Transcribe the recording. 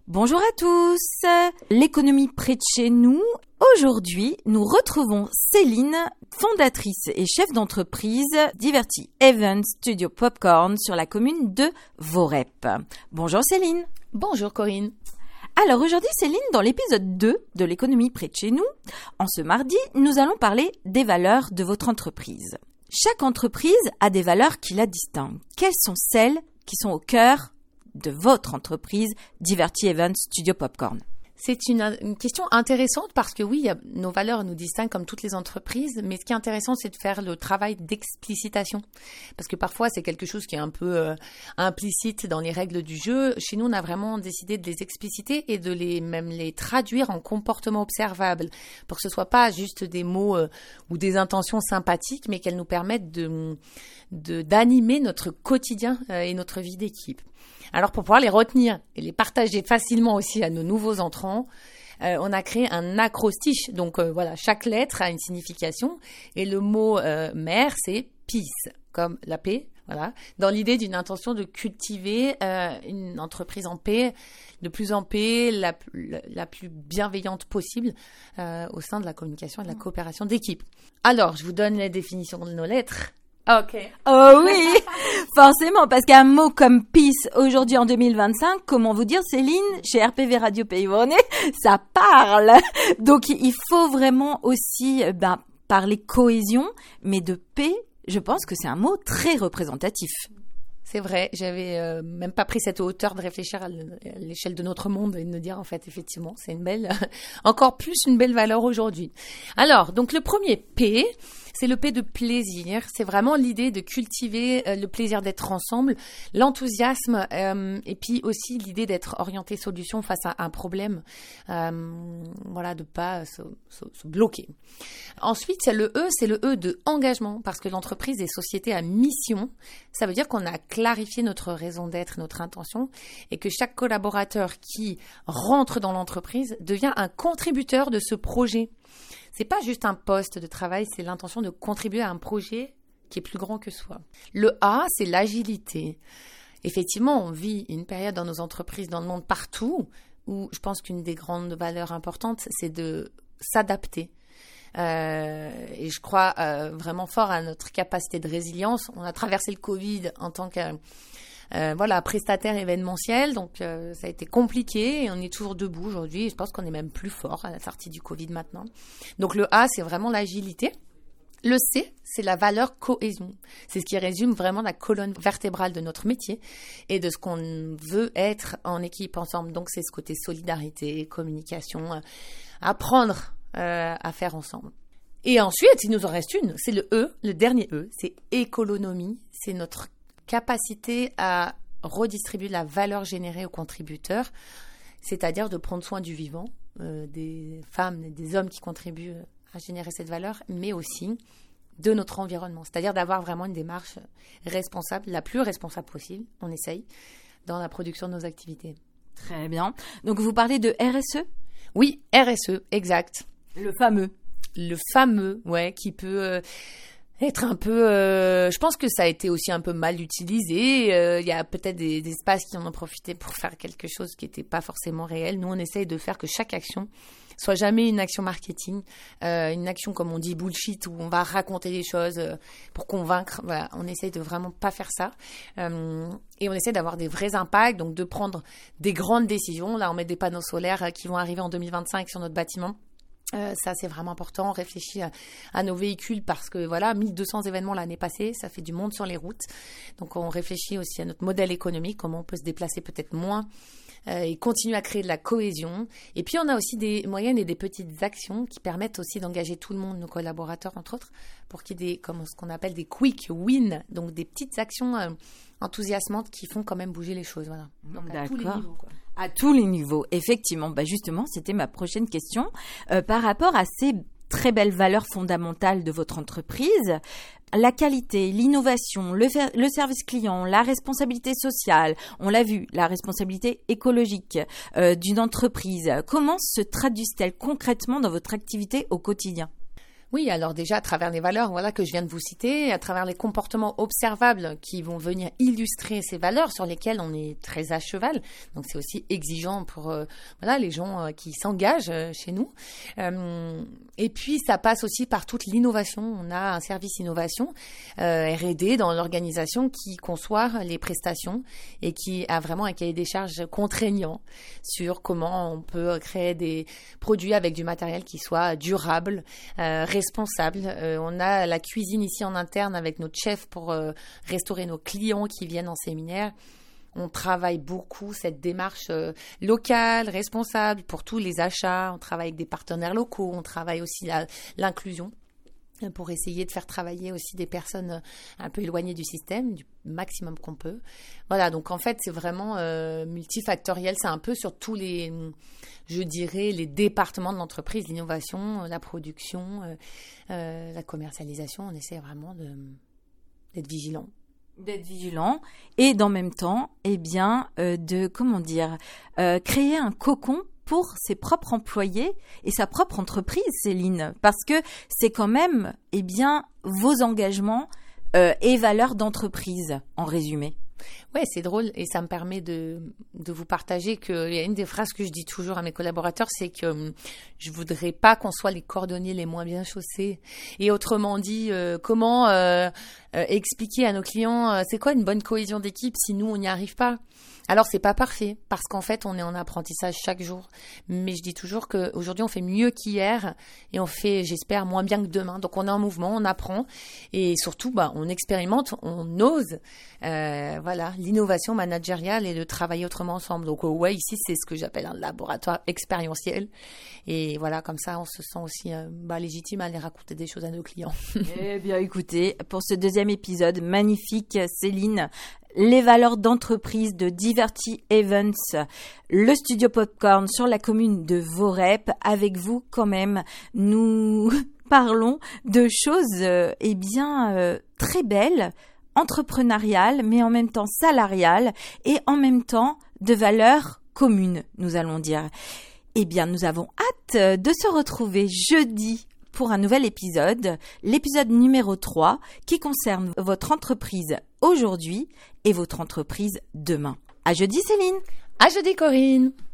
Bonjour à tous, l'économie près de chez nous. Aujourd'hui, nous retrouvons Céline, fondatrice et chef d'entreprise Diverty Event Studio Popcorn sur la commune de Vorep. Bonjour Céline. Bonjour Corinne. Alors aujourd'hui Céline, dans l'épisode 2 de l'économie près de chez nous, en ce mardi, nous allons parler des valeurs de votre entreprise. Chaque entreprise a des valeurs qui la distinguent. Quelles sont celles qui sont au cœur de votre entreprise Diverty Event Studio Popcorn? C'est une question intéressante parce que oui, nos valeurs nous distinguent comme toutes les entreprises, mais ce qui est intéressant, c'est de faire le travail d'explicitation. Parce que parfois, c'est quelque chose qui est un peu implicite dans les règles du jeu. Chez nous, on a vraiment décidé de les expliciter et de même les traduire en comportements observables pour que ce soit pas juste des mots ou des intentions sympathiques, mais qu'elles nous permettent d'animer notre quotidien et notre vie d'équipe. Alors, pour pouvoir les retenir et les partager facilement aussi à nos nouveaux entrants, on a créé un acrostiche. Donc, voilà, chaque lettre a une signification. Et le mot mère, c'est peace, comme la paix. Voilà, dans l'idée d'une intention de cultiver une entreprise en paix, de plus en paix, la plus bienveillante possible au sein de la communication et de la coopération d'équipe. Alors, je vous donne la définition de nos lettres. Ok. Oh oui, forcément, parce qu'un mot comme peace aujourd'hui en 2025, comment vous dire Céline, chez RPV Radio Pays Voronezh, ça parle. Donc il faut vraiment aussi parler cohésion, mais de paix, je pense que c'est un mot très représentatif. C'est vrai, j'avais même pas pris cette hauteur de réfléchir à l'échelle de notre monde et de me dire en fait effectivement c'est encore plus une belle valeur aujourd'hui. Alors donc le premier P, c'est le P de plaisir, c'est vraiment l'idée de cultiver le plaisir d'être ensemble, l'enthousiasme et puis aussi l'idée d'être orienté solution face à un problème, voilà, de pas se bloquer. Ensuite c'est le E de engagement parce que l'entreprise est société à mission, ça veut dire qu'on a clarifié notre raison d'être, notre intention et que chaque collaborateur qui rentre dans l'entreprise devient un contributeur de ce projet. C'est pas juste un poste de travail, c'est l'intention de contribuer à un projet qui est plus grand que soi. Le A, c'est l'agilité. Effectivement, on vit une période dans nos entreprises, dans le monde partout, où je pense qu'une des grandes valeurs importantes, c'est de s'adapter. Et je crois vraiment fort à notre capacité de résilience. On a traversé le Covid en tant que prestataire événementiel, donc ça a été compliqué et on est toujours debout aujourd'hui et je pense qu'on est même plus fort à la sortie du Covid maintenant. Donc le A, c'est vraiment l'agilité. Le C, c'est la valeur cohésion. C'est ce qui résume vraiment la colonne vertébrale de notre métier et de ce qu'on veut être en équipe ensemble. Donc c'est ce côté solidarité, communication, apprendre à faire ensemble. Et ensuite, il nous en reste une, c'est le E, le dernier E, c'est économie, c'est notre capacité à redistribuer la valeur générée aux contributeurs, c'est-à-dire de prendre soin du vivant, des femmes et des hommes qui contribuent à générer cette valeur, mais aussi de notre environnement, c'est-à-dire d'avoir vraiment une démarche responsable, la plus responsable possible, on essaye, dans la production de nos activités. Très bien. Donc vous parlez de RSE ? Oui, RSE, exact. Le fameux, ouais, qui peut être un peu... je pense que ça a été aussi un peu mal utilisé. Il y a peut-être des espaces qui en ont profité pour faire quelque chose qui n'était pas forcément réel. Nous, on essaye de faire que chaque action soit jamais une action marketing, une action, comme on dit, bullshit, où on va raconter des choses pour convaincre. Voilà, on essaye de vraiment pas faire ça. Et on essaie d'avoir des vrais impacts, donc de prendre des grandes décisions. Là, on met des panneaux solaires qui vont arriver en 2025 sur notre bâtiment. Ça, c'est vraiment important. On réfléchit à nos véhicules parce que, voilà, 1200 événements l'année passée, ça fait du monde sur les routes. Donc, on réfléchit aussi à notre modèle économique, comment on peut se déplacer peut-être moins et continuer à créer de la cohésion. Et puis, on a aussi des moyennes et des petites actions qui permettent aussi d'engager tout le monde, nos collaborateurs, entre autres, pour qu'il y ait ce qu'on appelle des quick wins, donc des petites actions enthousiasmantes qui font quand même bouger les choses. Voilà. Donc, à tous les niveaux, quoi. À tous les niveaux, effectivement. Justement, c'était ma prochaine question. Par rapport à ces très belles valeurs fondamentales de votre entreprise, la qualité, l'innovation, le service client, la responsabilité sociale, on l'a vu, la responsabilité écologique d'une entreprise, comment se traduisent-elles concrètement dans votre activité au quotidien ? Oui, alors déjà à travers les valeurs que je viens de vous citer, à travers les comportements observables qui vont venir illustrer ces valeurs sur lesquelles on est très à cheval. Donc c'est aussi exigeant pour les gens qui s'engagent chez nous. Et puis ça passe aussi par toute l'innovation. On a un service innovation R&D dans l'organisation qui conçoit les prestations et qui a vraiment un cahier des charges contraignant sur comment on peut créer des produits avec du matériel qui soit durable, responsable. On a la cuisine ici en interne avec notre chef pour restaurer nos clients qui viennent en séminaire. On travaille beaucoup cette démarche locale, responsable pour tous les achats. On travaille avec des partenaires locaux. On travaille aussi l'inclusion pour essayer de faire travailler aussi des personnes un peu éloignées du système, du maximum qu'on peut. Voilà, donc en fait, c'est vraiment multifactoriel. C'est un peu sur tous les, je dirais, les départements de l'entreprise, l'innovation, la production, la commercialisation. On essaie vraiment d'être vigilant. Et dans le même temps, créer un cocon pour ses propres employés et sa propre entreprise, Céline, parce que c'est quand même, vos engagements et valeurs d'entreprise, en résumé. Ouais, c'est drôle et ça me permet de vous partager qu'il y a une des phrases que je dis toujours à mes collaborateurs, c'est que je voudrais pas qu'on soit les cordonniers les moins bien chaussés. Et autrement dit, comment expliquer à nos clients c'est quoi une bonne cohésion d'équipe si nous on n'y arrive pas? Alors c'est pas parfait parce qu'en fait on est en apprentissage chaque jour, mais je dis toujours qu'aujourd'hui on fait mieux qu'hier et on fait, j'espère, moins bien que demain. Donc on est en mouvement, on apprend et surtout on expérimente, on ose l'innovation managériale et de travailler autrement ensemble. Donc ici c'est ce que j'appelle un laboratoire expérientiel et voilà, comme ça on se sent aussi légitime à aller raconter des choses à nos clients. Eh bien écoutez, pour ce deuxième épisode magnifique, Céline, les valeurs d'entreprise de Diverty Events, le studio Popcorn sur la commune de Voreppe. Avec vous, quand même, nous parlons de choses, très belles, entrepreneuriales, mais en même temps salariales et en même temps de valeurs communes, nous allons dire. Nous avons hâte de se retrouver jeudi pour un nouvel épisode, l'épisode numéro 3, qui concerne votre entreprise aujourd'hui et votre entreprise demain. À jeudi, Céline. À jeudi, Corinne.